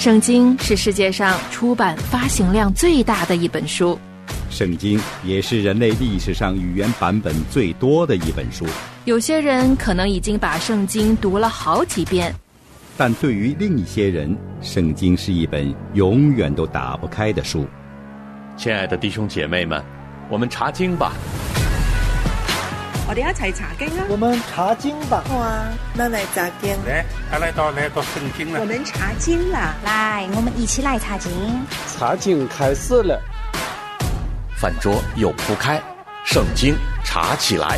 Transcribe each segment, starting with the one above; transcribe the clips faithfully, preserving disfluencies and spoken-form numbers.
圣经是世界上出版发行量最大的一本书， 圣经也是人类历史上语言版本最多的一本书。 有些人可能已经把圣经读了好几遍， 但对于另一些人，圣经是一本永远都打不开的书。 亲爱的弟兄姐妹们，我们查经吧。 我哋一齊查經啊！ 我們查經吧。 好啊，那來查經。 來，來到來到聖經了。 我們查經啦！ 來，我們一起來查經。 查經開始了。 飯桌又鋪開，聖經查起來。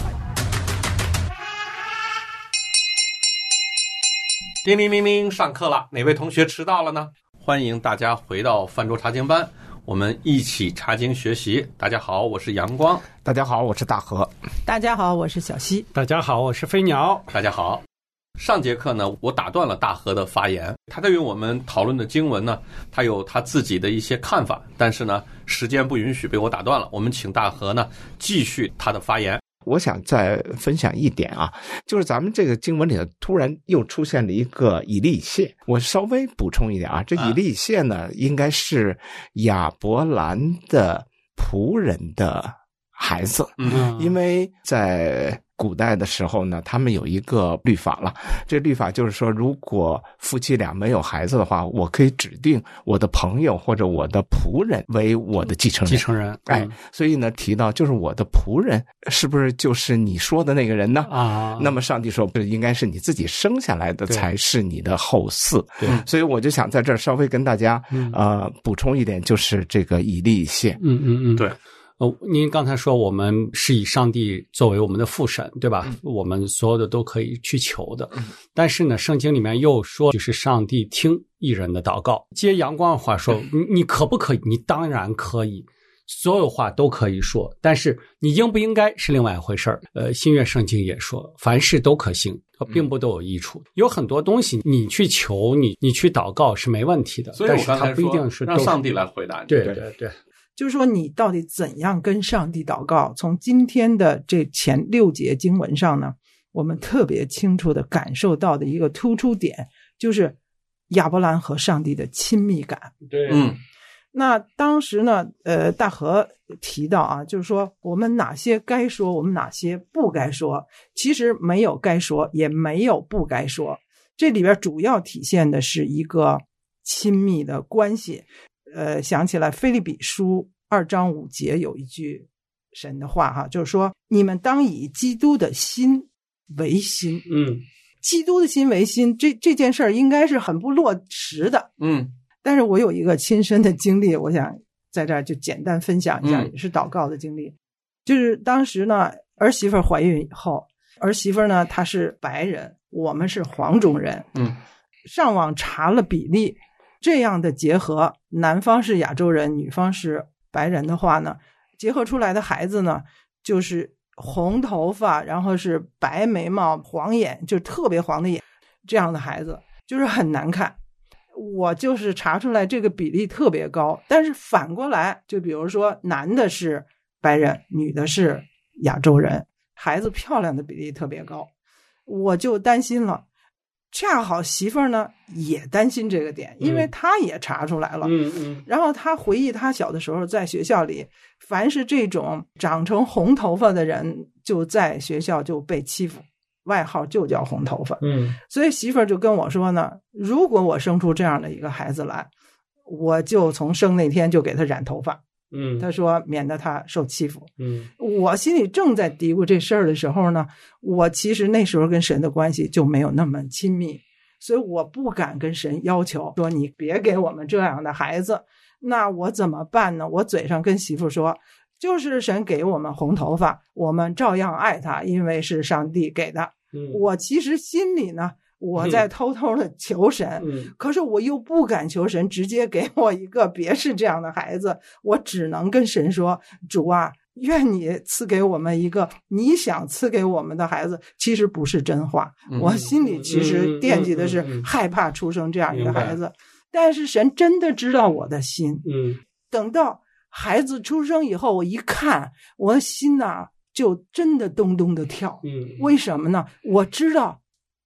叮铃铃铃，上課了，哪位同學遲到了呢？歡迎大家回到飯桌查經班，我們一起查經學習。大家好，我是陽光。 大家好，我是大河。 大家好，我是小溪。 大家好，我是飞鸟。 大家好。上节课呢，我打断了大河的发言，他对于我们讨论的经文呢，他有他自己的一些看法，但是呢，时间不允许，被我打断了。我们请大河呢继续他的发言。 我想再分享一点啊，就是咱们这个经文里头突然又出现了一个以利谢，我稍微补充一点啊，这以利谢呢，应该是亚伯兰的仆人的孩子，嗯，因为在古代的时候呢，他们有一个律法了，这律法就是说，如果夫妻俩没有孩子的话，我可以指定我的朋友或者我的仆人为我的继承人。 继承人， 哎，所以呢，提到就是我的仆人，是不是就是你说的那个人呢？啊，那么上帝说，不是应该是你自己生下来的才是你的后嗣。对，所以我就想在这儿稍微跟大家、嗯、呃补充一点，就是这个以利谢。 嗯嗯嗯， 对。 呃，您刚才说我们是以上帝作为我们的父神，对吧？嗯、我们所有的都可以去求的。嗯、但是呢，圣经里面又说，就是上帝听义人的祷告。接阳光的话说，你你可不可以？你当然可以，所有话都可以说，但是你应不应该是另外一回事儿。呃，新约圣经也说，凡事都可行，并不都有益处。嗯、有很多东西你去求，你你去祷告是没问题的， 所以我刚才说但是它不一定是让上帝来回答你。 对对 对, 对。 就是说你到底怎样跟上帝祷告，从今天的这前六节经文上呢，我们特别清楚地感受到的一个突出点，就是亚伯兰和上帝的亲密感。 对， 嗯， 那当时呢，呃，大河提到啊，就是说我们哪些该说，我们哪些不该说，其实没有该说，也没有不该说，这里边主要体现的是一个亲密的关系。呃，想起来腓立比书二章五节有一句神的话哈，就是说你们当以基督的心为心。 嗯， 基督的心为心，这这件事儿应该是很不落实的。 嗯， 但是我有一个亲身的经历，我想在这儿就简单分享一下， 嗯、 也是祷告的经历。就是当时呢，儿媳妇怀孕以后，儿媳妇呢她是白人，我们是黄种人。 嗯， 上网查了比例。这样的结合，男方是亚洲人，女方是白人的话呢，结合出来的孩子呢，就是红头发，然后是白眉毛、黄眼，就特别黄的眼，这样的孩子就是很难看。我就是查出来这个比例特别高，但是反过来，就比如说男的是白人，女的是亚洲人，孩子漂亮的比例特别高，我就担心了。恰好媳妇儿呢也担心这个点，因为她也查出来了。 嗯嗯。 然后她回忆她小的时候在学校里，凡是这种长成红头发的人，就在学校就被欺负，外号就叫红头发。 嗯。 所以媳妇儿就跟我说呢，如果我生出这样的一个孩子来，我就从生那天就给他染头发。 嗯， 他说免得他受欺负。 嗯， 我心里正在嘀咕这事儿的时候呢，我其实那时候跟神的关系就没有那么亲密，所以我不敢跟神要求说你别给我们这样的孩子。那我怎么办呢？我嘴上跟媳妇说，就是神给我们红头发，我们照样爱他，因为是上帝给的。 嗯， 我其实心里呢，我在偷偷的求神、 嗯、 可是我又不敢求神直接给我一个别是这样的孩子，我只能跟神说，主啊，愿你赐给我们一个你想赐给我们的孩子。其实不是真话、嗯、我心里其实惦记的是害怕出生这样一个孩子、嗯、但是神真的知道我的心。 嗯， 等到孩子出生以后，我一看，我的心呐、啊、就真的咚咚的跳。 嗯， 为什么呢？我知道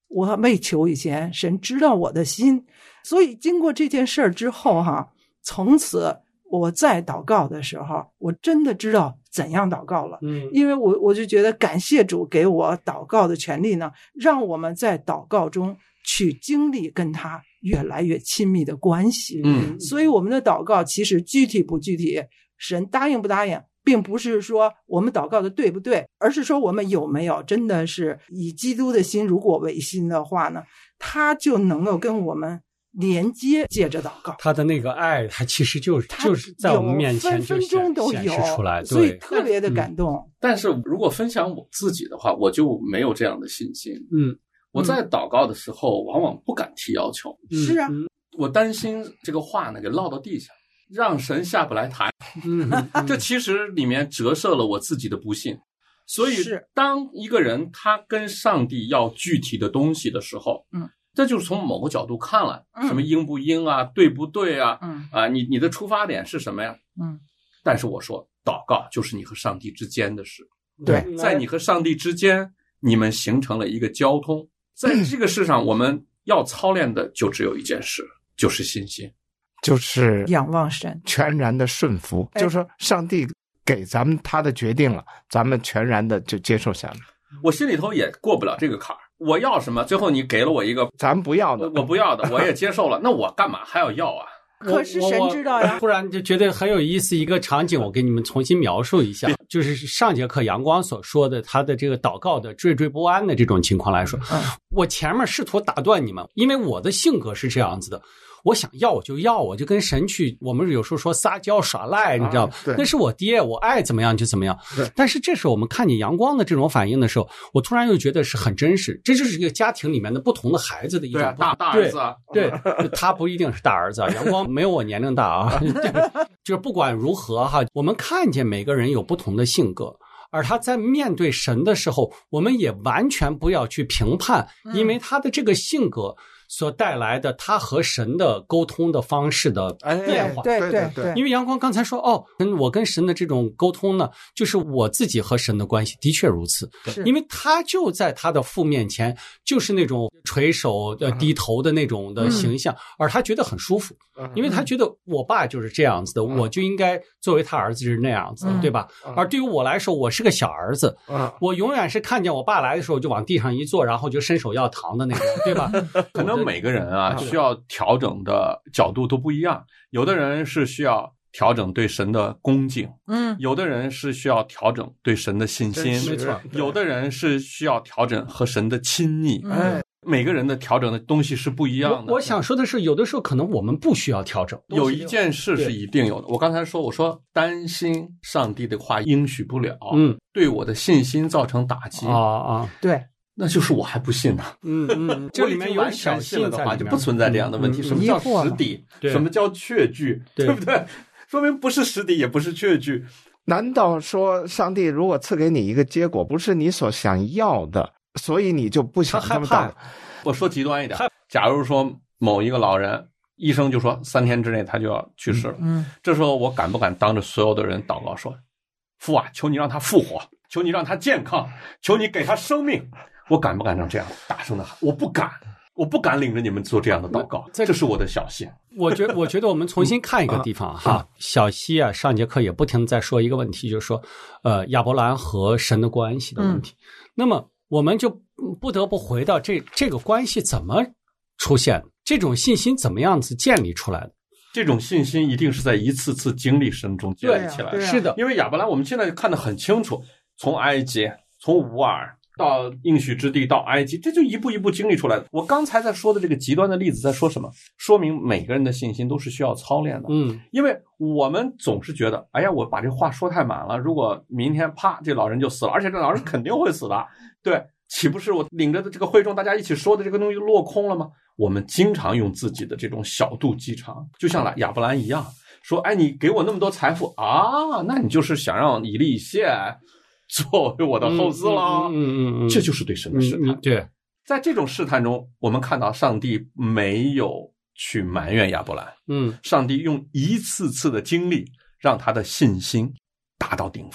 我未求以前，神知道我的心，所以经过这件事儿之后哈，从此我在祷告的时候，我真的知道怎样祷告了。嗯，因为我我就觉得感谢主给我祷告的权利呢，让我们在祷告中去经历跟他越来越亲密的关系。嗯，所以我们的祷告其实具体不具体，神答应不答应，并不是说我们祷告的对不对，而是说我们有没有真的是以基督的心如果为心的话呢，他就能够跟我们连接，借着祷告， 他的那个爱，他其实就是就是在我们面前就显示出来， 所以特别的感动。 嗯、但是如果分享我自己的话，我就没有这样的信心。嗯，我在祷告的时候，往往不敢提要求。 嗯、是啊， 我担心这个话呢给落到地下，让神下不来台。嗯，这其实里面折射了我自己的不信。所以，当一个人他跟上帝要具体的东西的时候，嗯。这就是从某个角度看了，什么应不应啊，嗯、对不对啊？嗯啊，你你的出发点是什么呀？嗯，但是我说，祷告就是你和上帝之间的事。 对， 在你和上帝之间，你们形成了一个交通。在这个世上，我们要操练的就只有一件事，就是信心， 就是仰望神， 全然的顺服。就是说，上帝给咱们他的决定了，咱们全然的就接受下来。 我心里头也过不了这个坎儿。我要什么？最后你给了我一个咱不要的， 我不要的，我也接受了。那我干嘛还要要啊？ 可是神知道呀。 突然就觉得很有意思，一个场景，我给你们重新描述一下，就是上节课阳光所说的他的这个祷告的惴惴不安的这种情况来说，嗯、我前面试图打断你们，因为我的性格是这样子的。我想要我就要，我就跟神去，我们有时候说撒娇耍赖，你知道、啊、那是我爹，我爱怎么样就怎么样。但是这时候我们看见阳光的这种反应的时候，我突然又觉得是很真实，这就是一个家庭里面的不同的孩子的一种。 对、啊、大大儿子啊， 对，对他不一定是大儿子啊，阳光没有我年龄大啊。就是不管如何哈，我们看见每个人有不同的性格。而他在面对神的时候，我们也完全不要去评判，因为他的这个性格所带来的他和神的沟通的方式的变化。 对对对， 因为阳光刚才说，哦，我跟神的这种沟通呢，就是我自己和神的关系，的确如此。因为他就在他的父面前，就是那种垂手呃低头的那种的形象，嗯、而他觉得很舒服，因为他觉得我爸就是这样子的，嗯、我就应该作为他儿子是那样子的，嗯、对吧？嗯、而对于我来说，我是个小儿子，嗯、我永远是看见我爸来的时候就往地上一坐，然后就伸手要糖的那种，对吧？ 可能每个人啊需要调整的角度都不一样，有的人是需要调整对神的恭敬，嗯，有的人是需要调整对神的信心， 没错， 有的人是需要调整和神的亲密，哎。每个人的调整的东西是不一样的。 我, 我想说的是，有的时候可能我们不需要调整。 有一件事是一定有的。我刚才说，我说担心上帝的话应许不了，嗯，对我的信心造成打击啊啊， 对， 那就是我还不信呢。 嗯嗯，这里面有小信了的话，就不存在这样的问题。嗯、什么叫实底？什么叫确据？对, 对不对？说明不是实底，也不是确据。 难道说上帝如果赐给你一个结果，不是你所想要的？所以你就不想这么大。 我说极端一点，假如说某一个老人，医生就说三天之内他就要去世了，嗯，这时候我敢不敢当着所有的人祷告说，父啊，求你让他复活，求你让他健康，求你给他生命？我敢不敢让这样大声的喊？我不敢，我不敢领着你们做这样的祷告，这是我的小信。 我觉得，我觉得我们重新看一个地方哈，小西啊，上节课也不停在说一个问题，就是说，呃，亚伯兰和神的关系的问题。嗯、那么我们就不得不回到这这个关系怎么出现，这种信心怎么样子建立出来的？ 这种信心一定是在一次次经历声中建立起来的。 是的， 因为亚伯兰我们现在看得很清楚，从埃及，从乌尔到应许之地，到埃及，这就一步一步经历出来的。我刚才在说的这个极端的例子在说什么？说明每个人的信心都是需要操练的。嗯，因为我们总是觉得，哎呀，我把这话说太满了，如果明天啪这老人就死了，而且这老人肯定会死的，对，岂不是我领着的这个会众大家一起说的这个东西落空了吗？我们经常用自己的这种小肚鸡肠，就像亚伯兰一样，说，哎，你给我那么多财富啊，那你就是想让以利谢作为我的后嗣了。嗯嗯嗯，这就是对神的试探。 嗯、对， 在这种试探中，我们看到上帝没有去埋怨亚伯兰，嗯，上帝用一次次的经历让他的信心达到顶峰。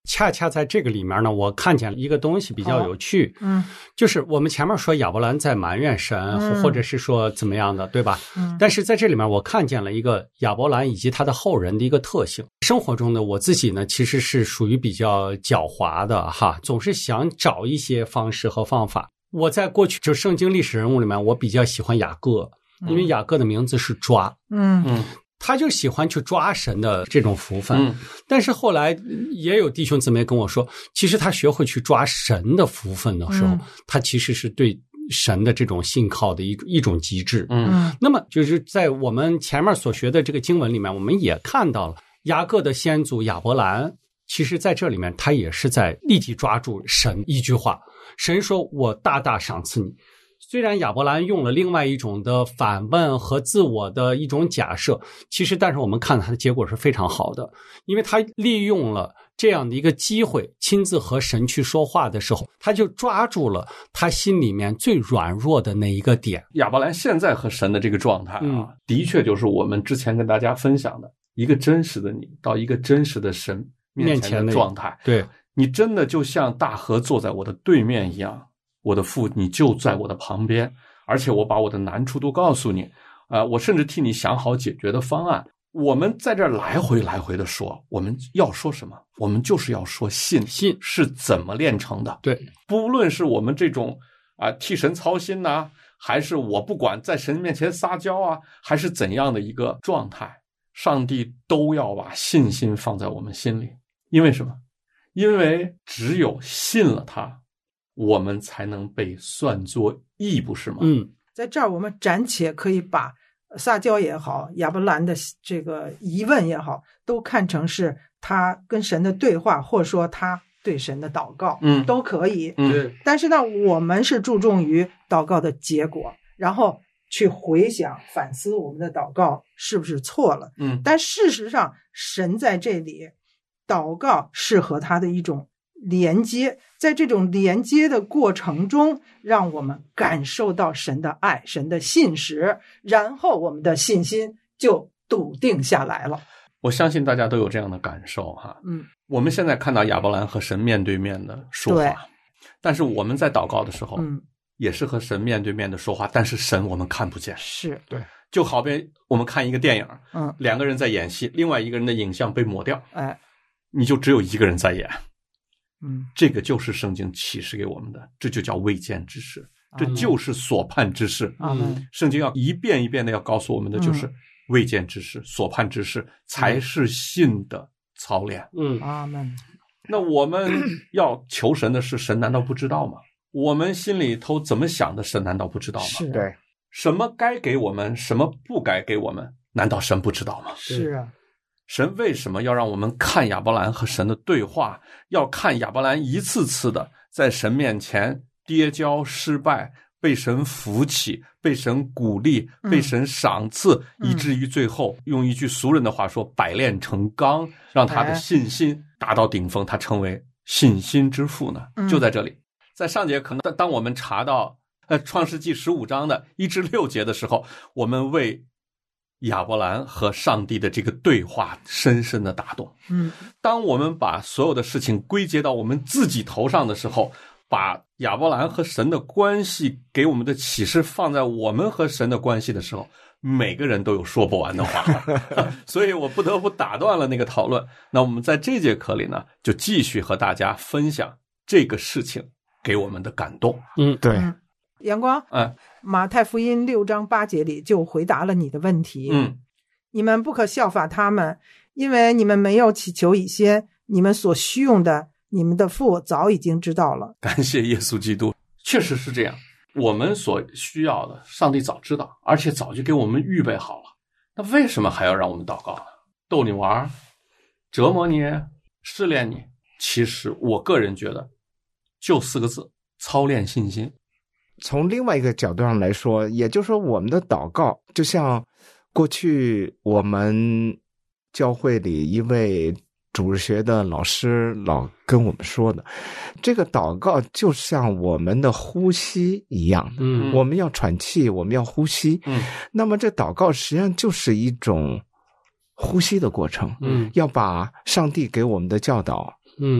恰恰在这个里面呢，我看见一个东西比较有趣， 嗯， 就是我们前面说亚伯兰在埋怨神， 嗯、 或者是说怎么样的，对吧？ 嗯， 但是在这里面我看见了一个亚伯兰以及他的后人的一个特性。生活中呢，我自己呢其实是属于比较狡猾的哈，总是想找一些方式和方法。我在过去就圣经历史人物里面，我比较喜欢雅各，因为雅各的名字是抓， 嗯嗯。 他就喜欢去抓神的这种福分， 嗯， 但是后来也有弟兄姊妹跟我说，其实他学会去抓神的福分的时候， 嗯、 他其实是对神的这种信靠的一一种极致。 嗯， 那么就是在我们前面所学的这个经文里面，我们也看到了雅各的先祖亚伯兰，其实在这里面他也是在立即抓住神一句话，神说我大大赏赐你。虽然亚伯兰用了另外一种的反问和自我的一种假设，其实但是我们看他的结果是非常好的，因为他利用了这样的一个机会，亲自和神去说话的时候，他就抓住了他心里面最软弱的那一个点。 亚伯兰现在和神的这个状态啊， 嗯、 的确就是我们之前跟大家分享的一个真实的你到一个真实的神面前的状态。 对， 你真的就像大河坐在我的对面一样，我的父你就在我的旁边，而且我把我的难处都告诉你，呃，我甚至替你想好解决的方案。我们在这儿来回来回的说，我们要说什么？我们就是要说信， 信是怎么炼成的？ 对， 不论是我们这种啊、呃、替神操心呐、啊，还是我不管在神面前撒娇啊，还是怎样的一个状态，上帝都要把信心放在我们心里。因为什么？因为只有信了他，我们才能被算作义，不是吗？ 嗯， 在这儿我们暂且可以把撒娇也好，亚伯兰的这个疑问也好，都看成是他跟神的对话，或者说他对神的祷告， 嗯， 都可以。 嗯， 但是呢，我们是注重于祷告的结果，然后去回想反思我们的祷告是不是错了。 嗯， 但事实上，神在这里，祷告是和他的一种连接，在这种连接的过程中，让我们感受到神的爱，神的信实，然后我们的信心就笃定下来了。 我相信大家都有这样的感受哈。 嗯， 我们现在看到亚伯兰和神面对面的说话，但是我们在祷告的时候， 嗯， 也是和神面对面的说话，但是神我们看不见。 是， 对，就好比我们看一个电影， 嗯， 两个人在演戏，另外一个人的影像被抹掉， 哎， 你就只有一个人在演。 嗯， 这个就是圣经启示给我们的，这就叫未见之事，这就是所盼之事。 嗯， 圣经要一遍一遍的要告诉我们的就是未见之事、所盼之事，才是信的操练。 嗯， 阿们。 那我们要求神的事，神难道不知道吗？我们心里头怎么想的，神难道不知道吗？ 是， 对， 什么该给我们，什么不该给我们，难道神不知道吗？ 是啊。 神为什么要让我们看亚伯兰和神的对话，要看亚伯兰一次次的在神面前跌跤失败，被神扶起，被神鼓励，被神赏赐， 嗯、 以至于最后用一句俗人的话说，百炼成钢，让他的信心达到顶峰，他成为信心之父呢？ 嗯、 就在这里，在上节可能当我们查到呃创世纪十五章的一至六节的时候，我们为亚伯兰和上帝的这个对话深深的打动。 嗯， 当我们把所有的事情归结到我们自己头上的时候，把亚伯兰和神的关系给我们的启示放在我们和神的关系的时候，每个人都有说不完的话。所以我不得不打断了那个讨论。那我们在这节课里呢，就继续和大家分享这个事情给我们的感动。 嗯， 对。 嗯，阳光， 嗯， 马太福音六章八节里就回答了你的问题。 嗯， 你们不可效法他们，因为你们没有祈求以先，你们所需用的，你们的父早已经知道了。 感谢耶稣基督，确实是这样。我们所需要的，上帝早知道，而且早就给我们预备好了。那为什么还要让我们祷告呢？逗你玩，折磨你，试炼你？其实我个人觉得，就四个字：操练信心。 从另外一个角度上来说，也就是说，我们的祷告就像过去我们教会里一位主日学的老师老跟我们说的，这个祷告就像我们的呼吸一样的， 嗯， 我们要喘气，我们要呼吸， 嗯， 那么这祷告实际上就是一种呼吸的过程， 嗯， 要把上帝给我们的教导， 嗯，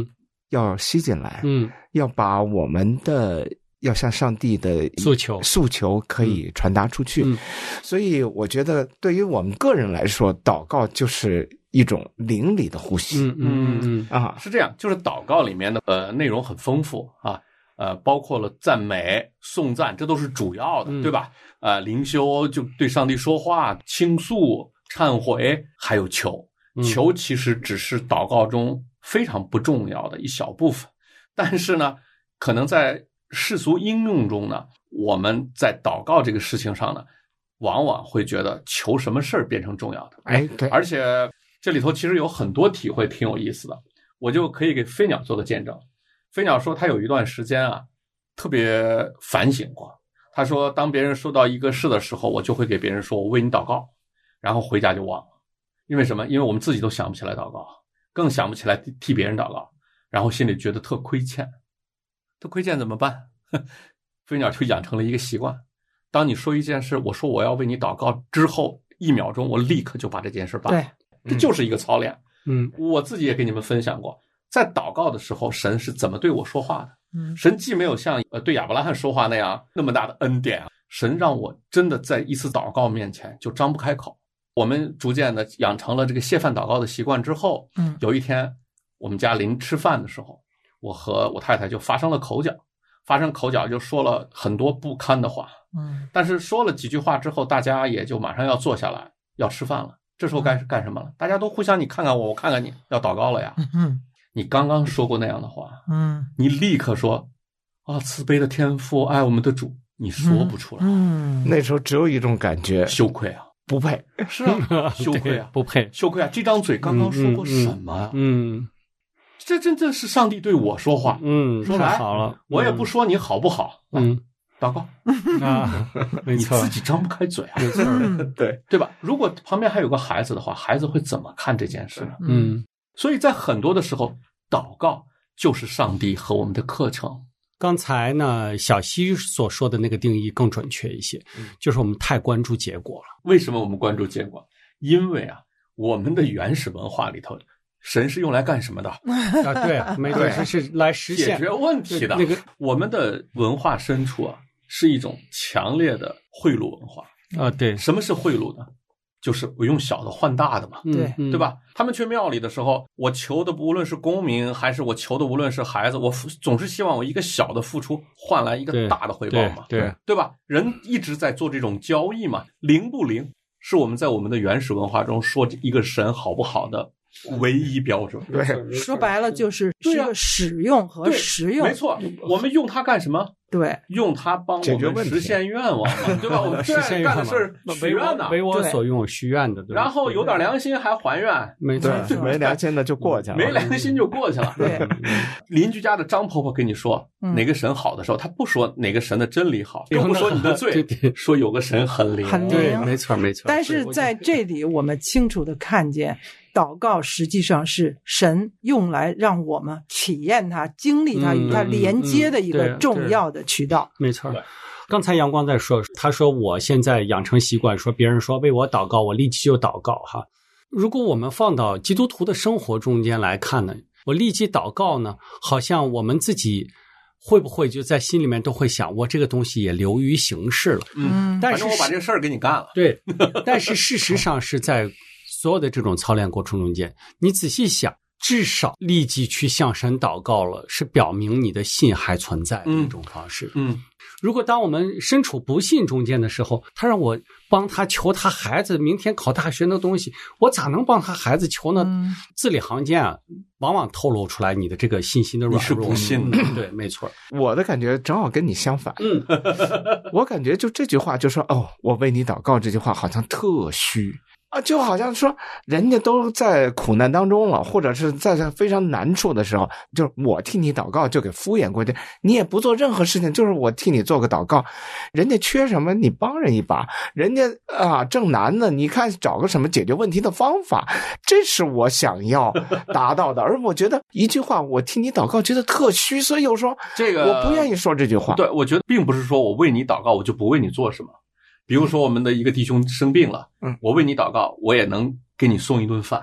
要吸进来， 嗯， 要把我们的要向上帝的诉求诉求可以传达出去。 嗯， 所以我觉得对于我们个人来说，祷告就是一种灵里的呼吸。 嗯嗯嗯啊， 是这样，就是祷告里面的呃内容很丰富啊，呃，包括了赞美、颂赞，这都是主要的， 嗯、 对吧？呃，灵修就对上帝说话、倾诉、忏悔，还有求。求其实只是祷告中非常不重要的一小部分，但是呢，可能在世俗应用中呢，我们在祷告这个事情上呢，往往会觉得求什么事儿变成重要的。 哎，对， 而且这里头其实有很多体会挺有意思的，我就可以给飞鸟做个见证。飞鸟说他有一段时间啊，特别反省过。他说，当别人说到一个事的时候，我就会给别人说我为你祷告，然后回家就忘了。因为什么？因为我们自己都想不起来祷告，更想不起来替别人祷告，然后心里觉得特亏欠。特亏欠怎么办？飞鸟就养成了一个习惯，当你说一件事，我说我要为你祷告之后，一秒钟我立刻就把这件事办了。对，这就是一个操练。 嗯， 我自己也给你们分享过，在祷告的时候，神是怎么对我说话的。 嗯， 神既没有像呃对亚伯拉罕说话那样那么大的恩典啊，神让我真的在一次祷告面前就张不开口。我们逐渐的养成了这个谢饭祷告的习惯之后， 嗯， 有一天我们家临吃饭的时候，我和我太太就发生了口角，发生口角就说了很多不堪的话， 嗯， 但是说了几句话之后，大家也就马上要坐下来要吃饭了。这时候该干什么了？大家都互相你看看我，我看看你，要祷告了呀。 嗯， 你刚刚说过那样的话， 嗯， 你立刻说啊，慈悲的天父，爱我们的主，你说不出来。 嗯， 那时候只有一种感觉， 羞愧啊。 不配， 是啊，羞愧啊， 不配， 羞愧啊！这张嘴刚刚说过什么啊？ 嗯，嗯这真正是上帝对我说话。 嗯， 说来好了， 我也不说你好不好， 嗯， 祷告啊， 你自己张不开嘴啊， 没错， 对对吧？如果旁边还有个孩子的话，孩子会怎么看这件事呢？ 嗯， 所以在很多的时候，祷告就是上帝和我们的课程。 刚才呢，小西所说的那个定义更准确一些，就是我们太关注结果了。 为什么我们关注结果？因为啊，我们的原始文化里头，神是用来干什么的？ 啊，对，没错，是是来实现解决问题的。 那个我们的文化深处啊，是一种强烈的贿赂文化啊。对， 什么是贿赂呢？就是我用小的换大的嘛， 对对吧？他们去庙里的时候，我求的无论是功名，还是我求的无论是孩子，我总是希望我一个小的付出换来一个大的回报嘛， 对 对, 对, 对吧？人一直在做这种交易嘛，灵不灵是我们在我们的原始文化中说一个神好不好的唯一标准。 对， 说白了就是是个使用和实用。 没错，我们用它干什么？ 对， 用它帮我们实现愿望嘛，对吧？我们实现干的事许愿呢， 为我所用许愿的，对吧？ 然后有点良心还还愿， 没错， 没良心的就过去了， 没良心就过去了。 对， 邻居家的张婆婆跟你说哪个神好的时候，她不说哪个神的真理好，更不说你的罪，说有个神很灵， 很灵，没错没错。 但是在这里，我们清楚的看见，祷告实际上是神用来让我们体验它、经历它、与它连接的一个重要的渠道。 没错。刚才阳光在说，他说我现在养成习惯，说别人说为我祷告，我立即就祷告哈。如果我们放到基督徒的生活中间来看呢，我立即祷告呢，好像我们自己会不会就在心里面都会想，我这个东西也流于形式了。 嗯， 但是反正我把这事儿给你干了。 对，但是事实上是在所有的这种操练过程中间，你仔细想，至少立即去向神祷告了，是表明你的信还存在的一种方式。 嗯，嗯如果当我们身处不信中间的时候，他让我帮他求他孩子明天考大学的东西，我咋能帮他孩子求呢？ 嗯、 字里行间啊，往往透露出来你的这个信心的软弱。 你是不信的， 对，没错。 我的感觉正好跟你相反。 嗯， 我感觉就这句话就说哦，我为你祷告这句话好像特虚。啊，就好像说人家都在苦难当中了，或者是在非常难处的时候，就是我替你祷告就给敷衍过去，你也不做任何事情，就是我替你做个祷告，人家缺什么你帮人一把，人家啊正难呢，你看找个什么解决问题的方法，这是我想要达到的。而我觉得一句话我替你祷告觉得特虚，所以有时候这个我不愿意说这句话。 对，我觉得并不是说我为你祷告我就不为你做什么。比如说我们的一个弟兄生病了，嗯，我为你祷告，我也能给你送一顿饭，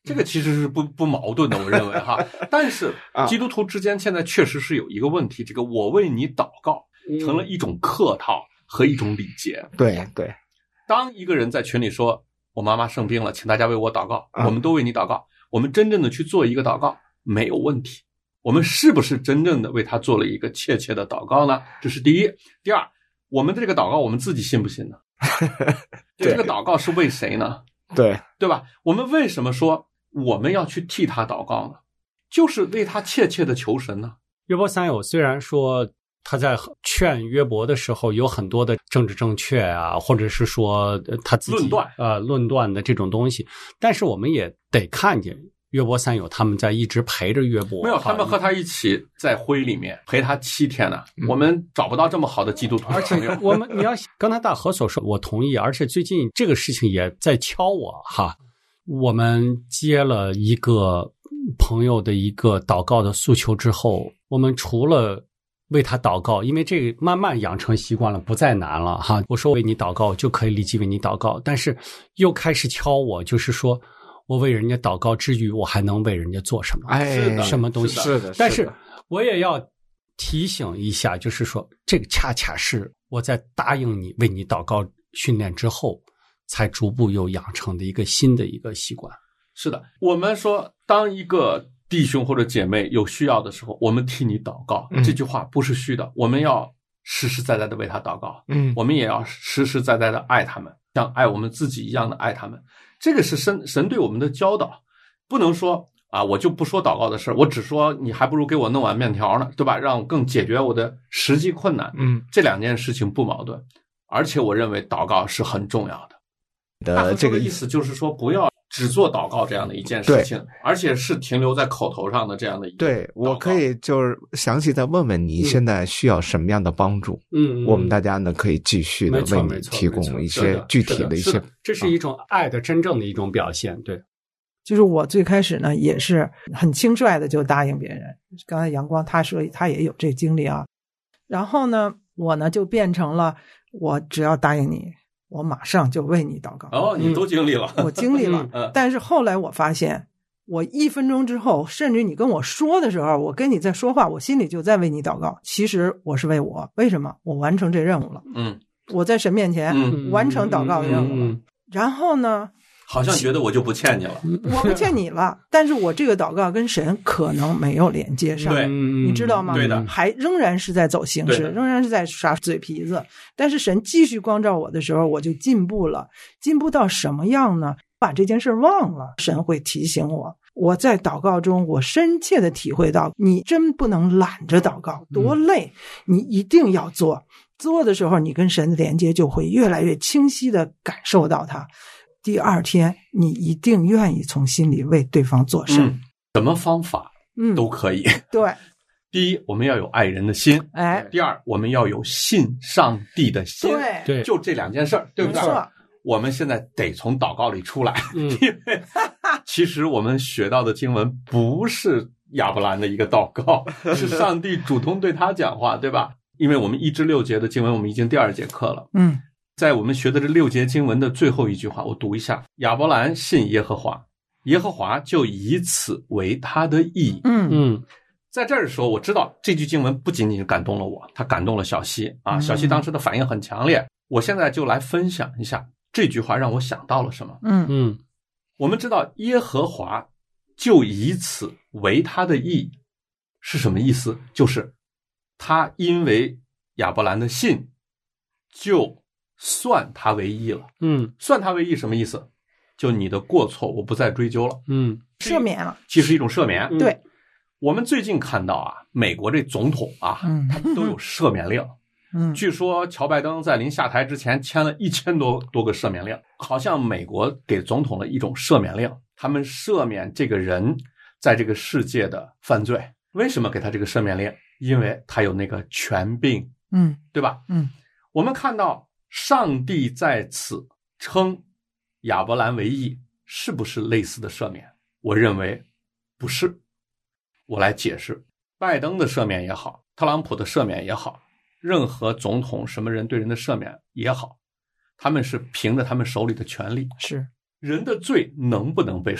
这个其实是不不矛盾的，我认为哈。但是基督徒之间现在确实是有一个问题，这个我为你祷告成了一种客套和一种礼节。 对对， 当一个人在群里说我妈妈生病了，请大家为我祷告，我们都为你祷告，我们真正的去做一个祷告没有问题。我们是不是真正的为他做了一个切切的祷告呢？这是第一。第二，我们的这个祷告我们自己信不信呢？这个祷告是为谁呢？ 对对吧？我们为什么说我们要去替他祷告呢？就是为他切切的求神呢。 约伯三友虽然说他在劝约伯的时候有很多的政治正确啊，或者是说他自己论断呃论断的这种东西，但是我们也得看见约伯三友他们在一直陪着约伯。 没有，他们和他一起在灰里面陪他七天呢、啊嗯。我们找不到这么好的基督徒。 而且我们你要刚才大河所说，我同意。而且最近这个事情也在敲我哈。我们接了一个朋友的一个祷告的诉求之后，我们除了为他祷告，因为这个慢慢养成习惯了，不再难了哈。我说为你祷告就可以立即为你祷告，但是又开始敲我，就是说我为人家祷告之余，我还能为人家做什么？ 哎， 什么东西？ 是的， 但是我也要提醒一下，就是说，这个恰恰是我在答应你为你祷告训练之后，才逐步又养成的一个新的一个习惯。 是的，我们说，当一个弟兄或者姐妹有需要的时候，我们替你祷告， 嗯、 这句话不是虚的，我们要实实在在的为他祷告。 嗯， 我们也要实实在在的爱他们，像爱我们自己一样的爱他们。这个是神神对我们的教导，不能说啊，我就不说祷告的事，我只说你还不如给我弄碗面条呢，对吧？让我更解决我的实际困难。 嗯， 这两件事情不矛盾，而且我认为祷告是很重要的。 的这个意思就是说，不要只做祷告这样的一件事情，而且是停留在口头上的这样的一个。 对，我可以就是详细再问问你现在需要什么样的帮助。 嗯， 我们大家呢可以继续的为你提供一些具体的一些。 这是一种爱的真正的一种表现。对， 就是我最开始呢也是很轻率的就答应别人。刚才阳光他说他也有这经历啊，然后呢我呢就变成了我只要答应你，我马上就为你祷告。 哦，你都经历了。 我经历了、嗯、但是后来我发现，我一分钟之后，甚至你跟我说的时候，我跟你在说话，我心里就在为你祷告。其实我是为我，为什么？我完成这任务了。 嗯， 我在神面前完成祷告的任务了。 嗯嗯嗯、 然后呢， 好像觉得我就不欠你了。 我不欠你了，但是我这个祷告跟神可能没有连接上。 对， 你知道吗？ 对的， 还仍然是在走形式，仍然是在耍嘴皮子。但是神继续光照我的时候，我就进步了。进步到什么样呢？把这件事忘了，神会提醒我。我在祷告中，我深切的体会到，你真不能懒着祷告，多累，你一定要做。做的时候，你跟神的连接就会越来越清晰的感受到它。第二天，你一定愿意从心里为对方做事。 嗯，什么方法都可以。 嗯、对， 第一，我们要有爱人的心。 哎， 第二，我们要有信上帝的心。 对， 就这两件事儿，对不对？没错。我们现在得从祷告里出来， 嗯、 因为其实我们学到的经文不是亚伯兰的一个祷告，是上帝主动对他讲话，对吧？因为我们一至六节的经文，我们已经第二节课了。 嗯。 在我们学的这六节经文的最后一句话，我读一下：亚伯兰信耶和华，耶和华就以此为他的义。 嗯嗯， 在这儿的时候，我知道这句经文不仅仅感动了我，它感动了小西啊。小西当时的反应很强烈。我现在就来分享一下这句话让我想到了什么。 嗯嗯， 我们知道耶和华就以此为他的义是什么意思？就是他因为亚伯兰的信，就算他为义了。 嗯， 算他为义什么意思？就你的过错我不再追究了。 嗯， 赦免了， 其实一种赦免。 嗯、 对， 我们最近看到啊，美国这总统啊， 嗯、 他都有赦免令。 嗯， 据说乔拜登在临下台之前签了一千多多个赦免令，好像美国给总统了一种赦免令，他们赦免这个人在这个世界的犯罪。为什么给他这个赦免令？因为他有那个权柄， 嗯， 对吧？ 嗯， 我们看到上帝在此称亚伯兰为义，是不是类似的赦免？我认为不是。我来解释，拜登的赦免也好，特朗普的赦免也好，任何总统什么人对人的赦免也好，他们是凭着他们手里的权利。 是人的罪能不能被赦，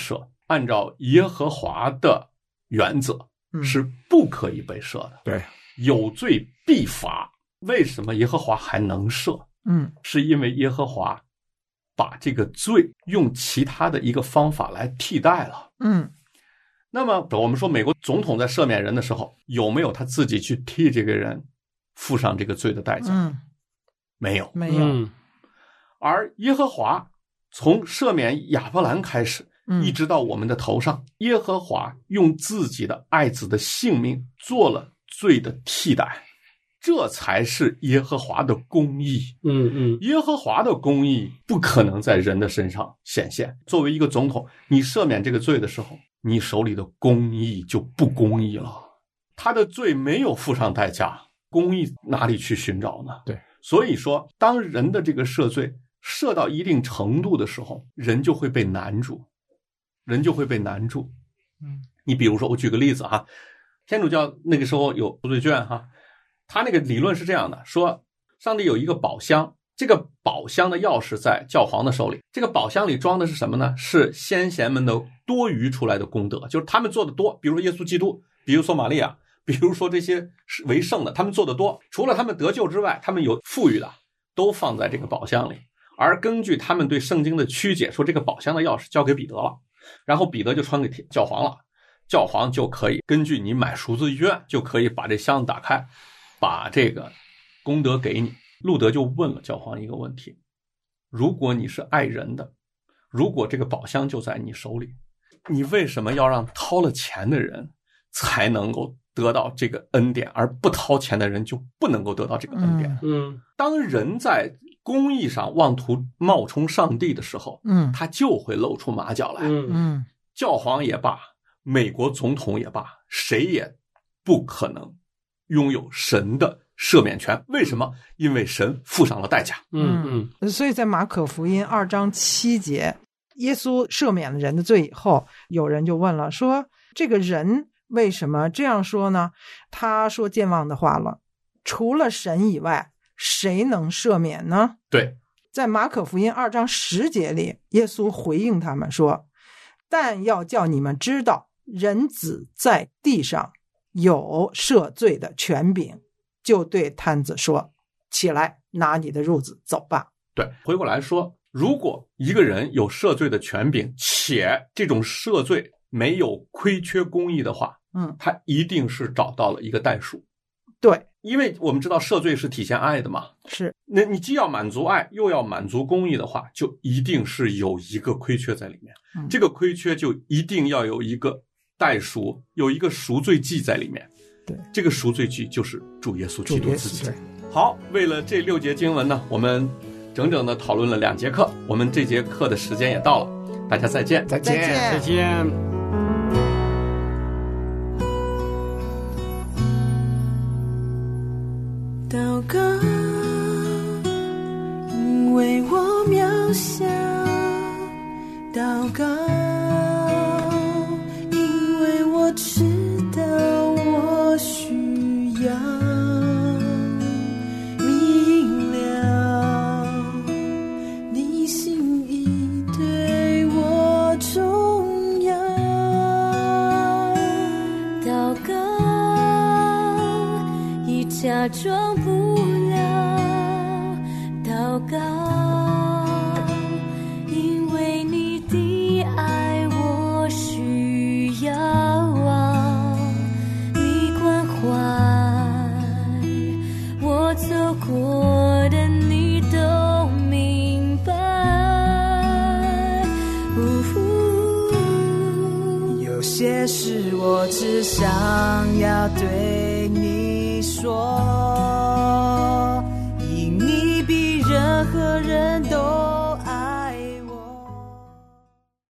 按照耶和华的原则是不可以被赦的。 对， 有罪必罚。为什么耶和华还能赦？ 嗯， 是因为耶和华把这个罪用其他的一个方法来替代了。 嗯， 那么我们说美国总统在赦免人的时候，有没有他自己去替这个人付上这个罪的代价？ 嗯， 没有， 没有。 嗯， 而耶和华从赦免亚伯兰开始， 嗯， 一直到我们的头上，耶和华用自己的爱子的性命做了罪的替代。这才是耶和华的公义。 嗯嗯， 耶和华的公义不可能在人的身上显现。作为一个总统，你赦免这个罪的时候，你手里的公义就不公义了。他的罪没有付上代价，公义哪里去寻找呢？ 对， 所以说，当人的这个赦罪赦到一定程度的时候，人就会被难住，人就会被难住。 嗯， 你比如说，我举个例子哈，天主教那个时候有赎罪券哈。他那个理论是这样的，说上帝有一个宝箱，这个宝箱的钥匙在教皇的手里，这个宝箱里装的是什么呢？是先贤们的多余出来的功德，就是他们做的多，比如说耶稣基督，比如说玛利亚，比如说这些为圣的，他们做的多，除了他们得救之外，他们有富裕的都放在这个宝箱里。而根据他们对圣经的曲解，说这个宝箱的钥匙交给彼得了，然后彼得就传给教皇了，教皇就可以根据你买赎罪券就可以把这箱子打开，把这个功德给你。路德就问了教皇一个问题，如果你是爱人的，如果这个宝箱就在你手里，你为什么要让掏了钱的人才能够得到这个恩典，而不掏钱的人就不能够得到这个恩典？ 嗯， 当人在公义上妄图冒充上帝的时候， 嗯， 他就会露出马脚来。 嗯嗯， 教皇也罢，美国总统也罢，谁也不可能拥有神的赦免权。为什么？因为神付上了代价。 嗯嗯，所以在马可福音二章七节，耶稣赦免了人的罪以后，有人就问了，说这个人为什么这样说呢？他说健忘的话了，除了神以外，谁能赦免呢？ 对， 在马可福音二章十节里，耶稣回应他们说，但要叫你们知道，人子在地上有赦罪的权柄，就对摊子说，起来，拿你的褥子走吧。 对，回过来说，如果一个人有赦罪的权柄，且这种赦罪没有亏缺公义的话， 嗯， 他一定是找到了一个代赎。 对， 因为我们知道赦罪是体现爱的嘛， 是。 那你既要满足爱，又要满足公义的话，就一定是有一个亏缺在里面。 嗯， 这个亏缺就一定要有一个代赎，有一个赎罪祭在里面。 对， 这个赎罪祭就是主耶稣基督自己。 对， 好，为了这六节经文呢，我们整整的讨论了两节课，我们这节课的时间也到了，大家再见， 再见， 再见。 祷告，因为我渺小；祷告，因为我知道我需要明了你心意对我重要。祷告，已假装不了，祷告，因为你的爱我需要啊，你关怀我走过的你都明白。有些事我只想要对你说，因你比任何人都